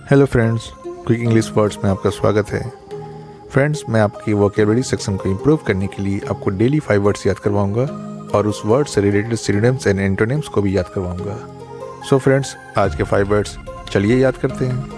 Hello friends, quick English words में आपका स्वागत है। फ्रेंड्स, मैं आपकी वोकेबलरी सेक्शन को इम्प्रूव करने के लिए आपको डेली 5 वर्ड्स याद करवाऊंगा और उस वर्ड से रिलेटेड सिनोनिम्स एंड एंटोनिम्स को भी याद करवाऊंगा। सो फ्रेंड्स, आज के 5 वर्ड्स चलिए याद करते हैं।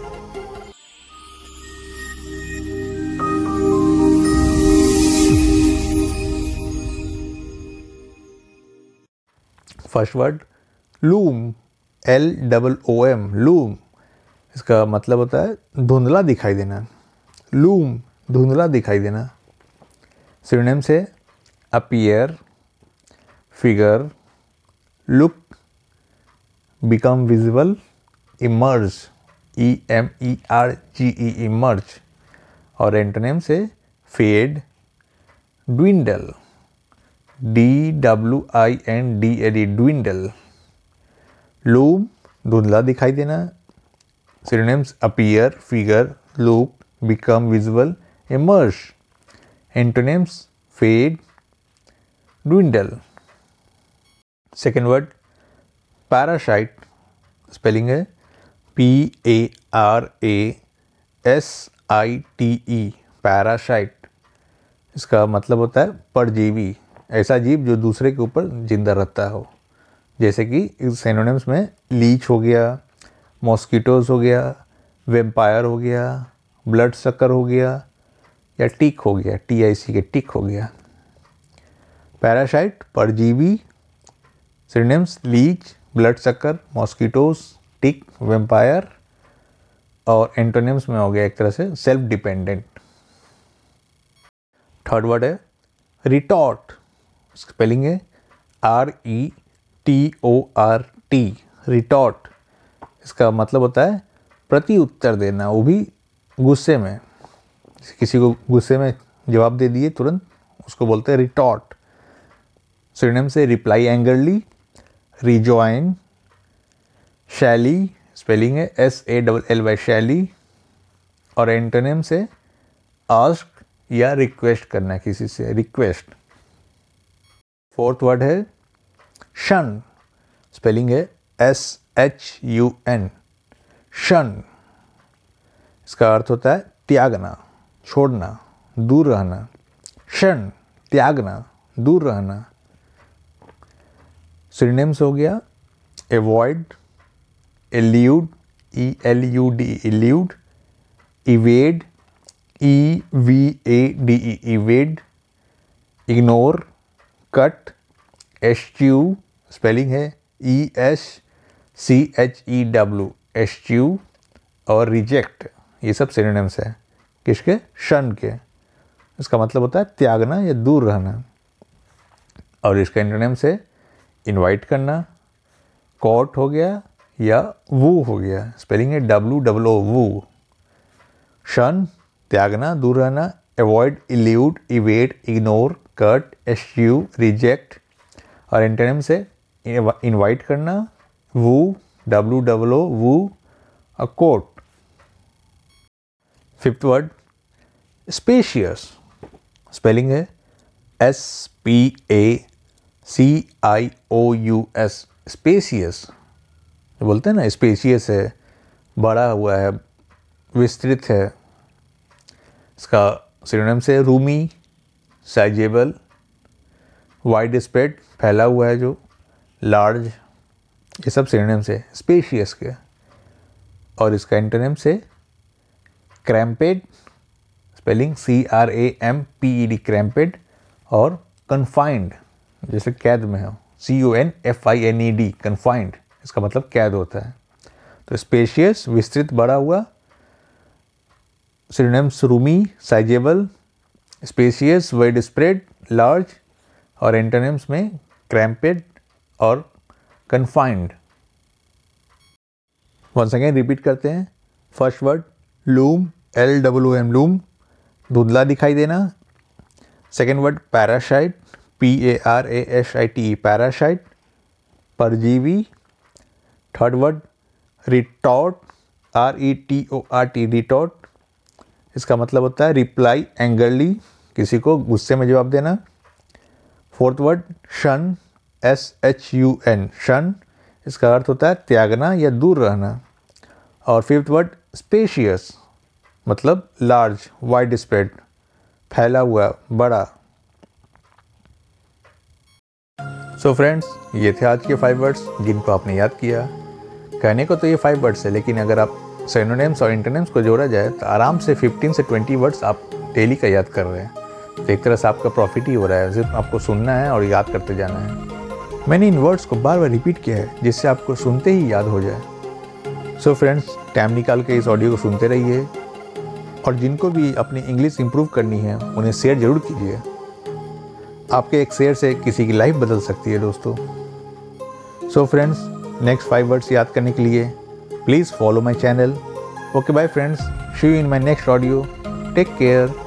First word loom, LOOM, loom. इसका मतलब होता है धुंधला दिखाई देना। लूम, धुंधला दिखाई देना। सिनोनिम से appear, figure, look, become visible, emerge, EMERGE, emerge. और एंटोनिम से fade, dwindle, DWINDLE, dwindle. Loom, धुंधला दिखाई देना। Synonyms appear, figure, look, become visible, emerge. Antonyms fade, dwindle. Second word parasite, spelling है PARASITE, पैरासाइट। इसका मतलब होता है परजीवी, ऐसा जीव जो दूसरे के ऊपर जिंदा रहता हो। जैसे कि इस सिनोनिम्स में लीच हो गया, मॉस्किटोज हो गया, वेम्पायर हो गया, ब्लड सकर हो गया, या टिक हो गया, TIC के टिक हो गया। पैरासाइट, परजीवी। Synonyms leech, blood sucker, mosquitoes, tick, vampire. और एंटोनिम्स में हो गया एक तरह से सेल्फ डिपेंडेंट। थर्ड वर्ड है रिटॉर्ट, स्पेलिंग है RETORT, रिटॉर्ट। इसका मतलब होता है प्रति उत्तर देना, वो भी गुस्से में। किसी को गुस्से में जवाब दे दिए तुरंत, उसको बोलते हैं रिटॉर्ट। सिनोनिम से reply angrily, rejoin, sally, spelling है SALLY, शैली। और एंटोनिम से आस्क या रिक्वेस्ट करना, किसी से रिक्वेस्ट। फोर्थ वर्ड है शन, स्पेलिंग है SHUN, शन। इसका अर्थ होता है त्यागना, छोड़ना, दूर रहना। शन, त्यागना, दूर रहना। सिनोनिम्स हो गया avoid, elude, ELUD, elude, evade, EVADE, evade, ignore, cut, eschew, spelling है ESCHEW, एस्च्यू। और रिजेक्ट, ये सब सिनोनिम्स है किसके? शन के। इसका मतलब होता है त्यागना या दूर रहना। और इसका एंटोनिम्स है इनवाइट करना, कॉट हो गया, या वू हो गया, स्पेलिंग है WOO, वू। शन, त्यागना, दूर रहना। Avoid, elude, evade, ignore, cut, eschew, reject. और एंटोनिम से इनवाइट करना, woo, WOO, woo, court. Fifth word specious, spelling है SPACIOUS, स्पेशियस। बोलते हैं ना स्पेशियस है, बड़ा हुआ है, विस्तृत है। इसका सिनोनिम से रूमी, साइजेबल, वाइड स्प्रेड, फैला हुआ है जो, लार्ज। ये सब सिनोनिम्स है स्पेशियस के। और इसका एंटोनिम से क्रैम्पेड, स्पेलिंग CRAMPED, क्रैम्पेड। और कन्फाइंड, जैसे कैद में हो, CONFINED, कन्फाइंड। इसका मतलब कैद होता है। तो स्पेशियस, विस्तृत, बड़ा हुआ। Synonyms roomy, sizeable, spacious, wide spread, large. और एंटोनिम्स में क्रैम्पेड और कन्फाइंड। वंस अगेन रिपीट करते हैं। First word loom, LOOM, loom, धुंधला दिखाई देना। Second word parasite, PARASITE, parasite, परजीवी। Third word retort, RETORT, retort. इसका मतलब होता है रिप्लाई एंग्रली, किसी को गुस्से में जवाब देना। फोर्थ वर्ड शन, SHUN, शन। इसका अर्थ होता है त्यागना या दूर रहना। और फिफ्थ वर्ड स्पेशियस, मतलब लार्ज, वाइड स्प्रेड, फैला हुआ, बड़ा। सो फ्रेंड्स, ये थे आज के 5 वर्ड्स जिनको आपने याद किया। कहने को तो ये 5 वर्ड्स है, लेकिन अगर आप सिनोनिम्स और एंटोनिम्स को जोड़ा जाए तो आराम से 15 से 20 वर्ड्स आप डेली का याद कर रहे हैं। तो एक तरह से आपका प्रॉफिट ही हो रहा है, सिर्फ आपको सुनना है और याद करते जाना है। मैंने इन वर्ड्स को बार बार रिपीट किया है जिससे आपको सुनते ही याद हो जाए। सो फ्रेंड्स, टाइम निकाल के इस ऑडियो को सुनते रहिए और जिनको भी अपनी इंग्लिश इंप्रूव करनी है उन्हें शेयर ज़रूर कीजिए। आपके एक शेयर से किसी की लाइफ बदल सकती है दोस्तों। सो फ्रेंड्स, नेक्स्ट 5 वर्ड्स याद करने के लिए please follow my channel. Okay bye friends, see you in my next audio. Take care.